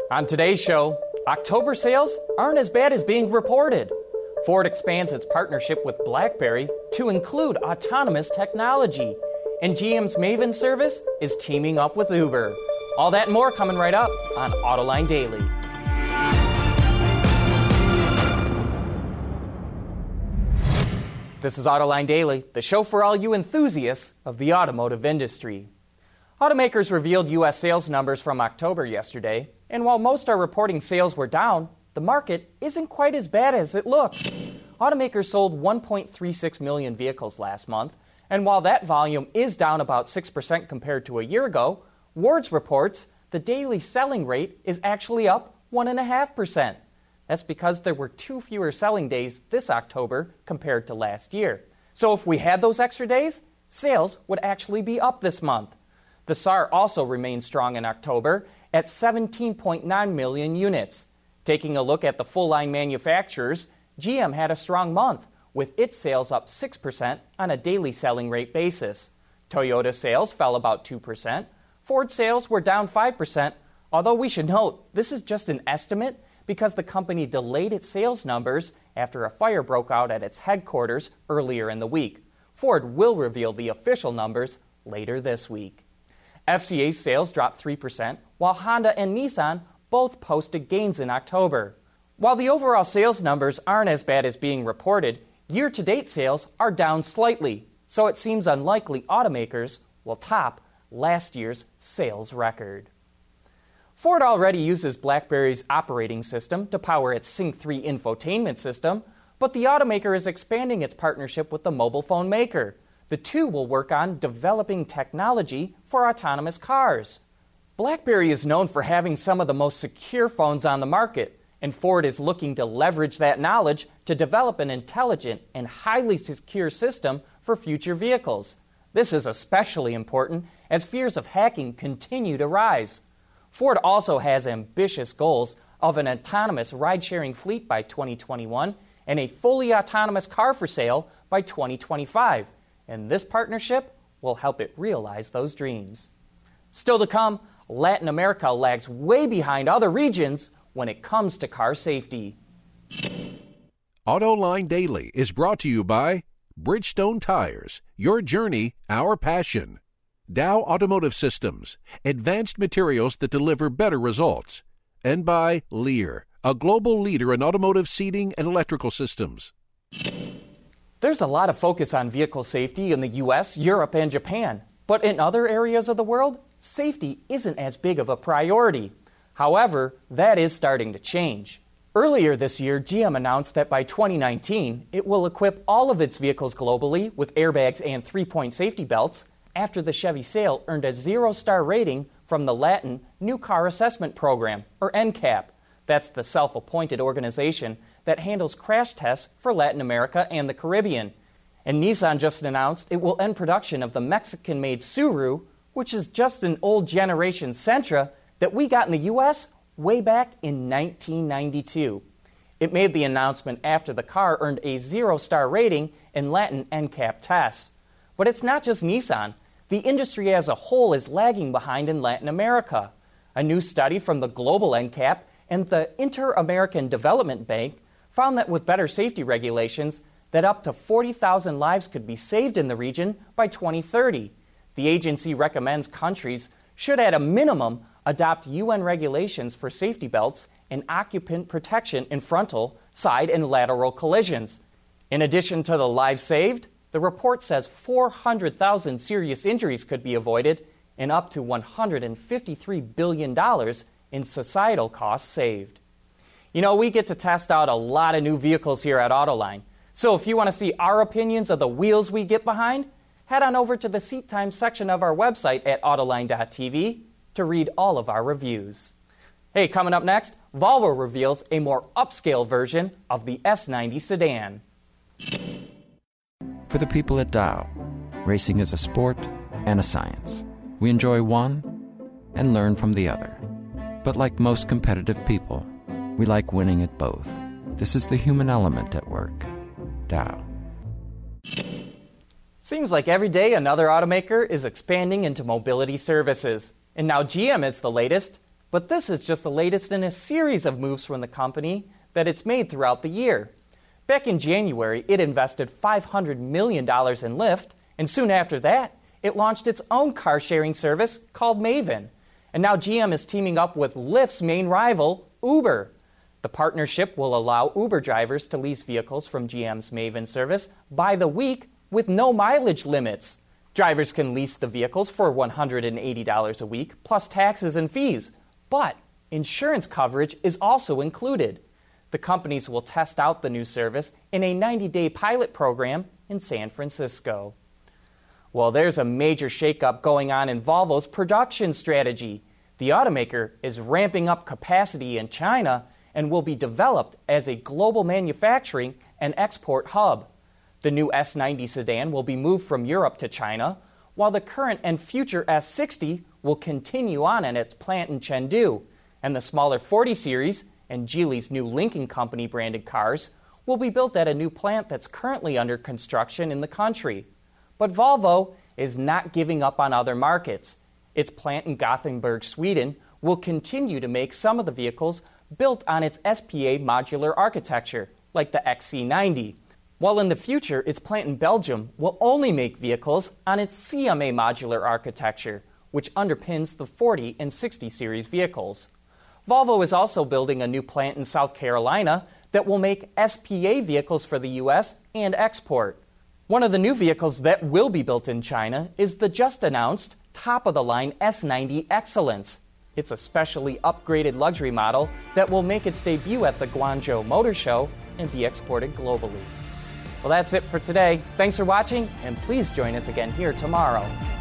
On today's show, October sales aren't as bad as being reported. Ford expands its partnership with BlackBerry to include autonomous technology. And GM's Maven service is teaming up with Uber. All that and more coming right up on Autoline Daily. This is Autoline Daily, the show for all you enthusiasts of the automotive industry. Automakers revealed U.S. sales numbers from October yesterday, and while most are reporting sales were down, the market isn't quite as bad as it looks. Automakers sold 1.36 million vehicles last month, and while that volume is down about 6% compared to a year ago, Wards reports the daily selling rate is actually up 1.5%. That's because there were 2 fewer selling days this October compared to last year. So if we had those extra days, sales would actually be up this month. The SAAR also remained strong in October at 17.9 million units. Taking a look at the full-line manufacturers, GM had a strong month, with its sales up 6% on a daily selling rate basis. Toyota sales fell about 2%. Ford sales were down 5%, although we should note this is just an estimate because the company delayed its sales numbers after a fire broke out at its headquarters earlier in the week. Ford will reveal the official numbers later this week. FCA's sales dropped 3%, while Honda and Nissan both posted gains in October. While the overall sales numbers aren't as bad as being reported, year-to-date sales are down slightly, so it seems unlikely automakers will top last year's sales record. Ford already uses BlackBerry's operating system to power its Sync 3 infotainment system, but the automaker is expanding its partnership with the mobile phone maker. The two will work on developing technology for autonomous cars. BlackBerry is known for having some of the most secure phones on the market, and Ford is looking to leverage that knowledge to develop an intelligent and highly secure system for future vehicles. This is especially important as fears of hacking continue to rise. Ford also has ambitious goals of an autonomous ride-sharing fleet by 2021 and a fully autonomous car for sale by 2025. And this partnership will help it realize those dreams. Still to come, Latin America lags way behind other regions when it comes to car safety. Autoline Daily is brought to you by Bridgestone Tires, your journey, our passion. Dow Automotive Systems, advanced materials that deliver better results. And by Lear, a global leader in automotive seating and electrical systems. There's a lot of focus on vehicle safety in the U.S., Europe, and Japan. But in other areas of the world, safety isn't as big of a priority. However, that is starting to change. Earlier this year, GM announced that by 2019, it will equip all of its vehicles globally with airbags and 3-point safety belts after the Chevy Sail earned a 0-star rating from the Latin New Car Assessment Program, or NCAP. That's the self-appointed organization that handles crash tests for Latin America and the Caribbean. And Nissan just announced it will end production of the Mexican-made Tsuru, which is just an old generation Sentra that we got in the U.S. way back in 1992. It made the announcement after the car earned a 0-star rating in Latin NCAP tests. But it's not just Nissan. The industry as a whole is lagging behind in Latin America. A new study from the Global NCAP and the Inter-American Development Bank found that with better safety regulations, that up to 40,000 lives could be saved in the region by 2030. The agency recommends countries should at a minimum adopt UN regulations for safety belts and occupant protection in frontal, side, and lateral collisions. In addition to the lives saved, the report says 400,000 serious injuries could be avoided and up to $153 billion in societal costs saved. You know, we get to test out a lot of new vehicles here at Autoline. So if you want to see our opinions of the wheels we get behind, head on over to the Seat Time section of our website at Autoline.tv to read all of our reviews. Hey, coming up next, Volvo reveals a more upscale version of the S90 sedan. For the people at Dow, racing is a sport and a science. We enjoy one and learn from the other. But like most competitive people, we like winning at both. This is the human element at work. Dow. Seems like every day another automaker is expanding into mobility services. And now GM is the latest, But this is just the latest in a series of moves from the company that it's made throughout the year. Back in January, it invested $500 million in Lyft, and soon after that, it launched its own car-sharing service called Maven. And now GM is teaming up with Lyft's main rival, Uber. The partnership will allow Uber drivers to lease vehicles from GM's Maven service by the week with no mileage limits. Drivers can lease the vehicles for $180 a week, plus taxes and fees. But insurance coverage is also included. The companies will test out the new service in a 90-day pilot program in San Francisco. Well, there's a major shakeup going on in Volvo's production strategy. The automaker is ramping up capacity in China and will be developed as a global manufacturing and export hub. The new S90 sedan will be moved from Europe to China, while the current and future S60 will continue on in its plant in Chengdu, and the smaller 40 Series and Geely's new Lincoln Company branded cars will be built at a new plant that's currently under construction in the country. But Volvo is not giving up on other markets. Its plant in Gothenburg, Sweden, will continue to make some of the vehicles built on its SPA modular architecture, like the XC90, while in the future its plant in Belgium will only make vehicles on its CMA modular architecture, which underpins the 40 and 60 series vehicles. Volvo is also building a new plant in South Carolina that will make SPA vehicles for the U.S. and export. One of the new vehicles that will be built in China is the just-announced top-of-the-line S90 Excellence. It's a specially upgraded luxury model that will make its debut at the Guangzhou Motor Show and be exported globally. Well, that's it for today. Thanks for watching, and please join us again here tomorrow.